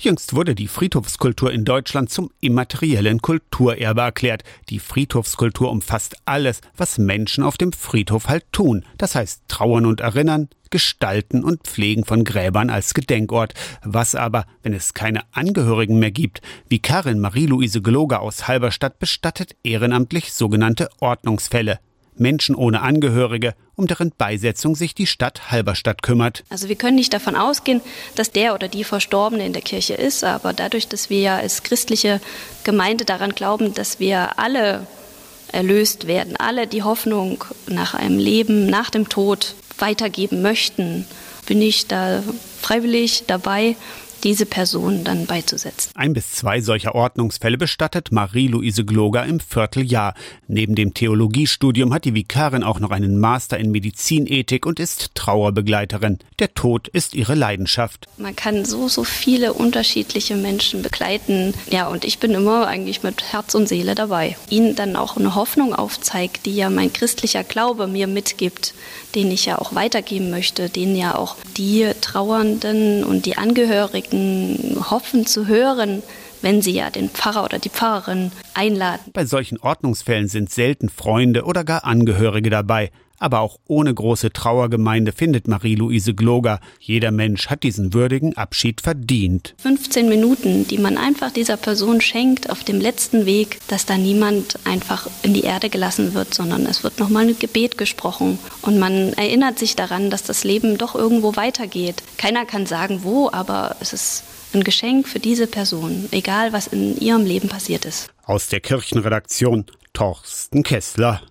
Jüngst wurde die Friedhofskultur in Deutschland zum immateriellen Kulturerbe erklärt. Die Friedhofskultur umfasst alles, was Menschen auf dem Friedhof halt tun. Das heißt trauern und erinnern, gestalten und pflegen von Gräbern als Gedenkort. Was aber, wenn es keine Angehörigen mehr gibt? Vikarin Marie-Louise Gloger aus Halberstadt bestattet ehrenamtlich sogenannte Ordnungsfälle. Menschen ohne Angehörige, um deren Beisetzung sich die Stadt Halberstadt kümmert. Also wir können nicht davon ausgehen, dass der oder die Verstorbene in der Kirche ist, aber dadurch, dass wir ja als christliche Gemeinde daran glauben, dass wir alle erlöst werden, alle die Hoffnung nach einem Leben nach dem Tod weitergeben möchten, bin ich da freiwillig dabei, diese Person dann beizusetzen. 1 bis 2 solcher Ordnungsfälle bestattet Marie-Louise Gloger im Vierteljahr. Neben dem Theologiestudium hat die Vikarin auch noch einen Master in Medizinethik und ist Trauerbegleiterin. Der Tod ist ihre Leidenschaft. Man kann so viele unterschiedliche Menschen begleiten. Ja, und ich bin immer eigentlich mit Herz und Seele dabei. Ihnen dann auch eine Hoffnung aufzeigt, die ja mein christlicher Glaube mir mitgibt, den ich ja auch weitergeben möchte, den ja auch die Trauernden und die Angehörigen hoffen zu hören, wenn sie ja den Pfarrer oder die Pfarrerin einladen. Bei solchen Ordnungsfällen sind selten Freunde oder gar Angehörige dabei. Aber auch ohne große Trauergemeinde findet Marie-Louise Gloger, jeder Mensch hat diesen würdigen Abschied verdient. 15 Minuten, die man einfach dieser Person schenkt auf dem letzten Weg, dass da niemand einfach in die Erde gelassen wird, sondern es wird nochmal ein Gebet gesprochen. Und man erinnert sich daran, dass das Leben doch irgendwo weitergeht. Keiner kann sagen, wo, aber es ist ein Geschenk für diese Person, egal was in ihrem Leben passiert ist. Aus der Kirchenredaktion Torsten Kessler.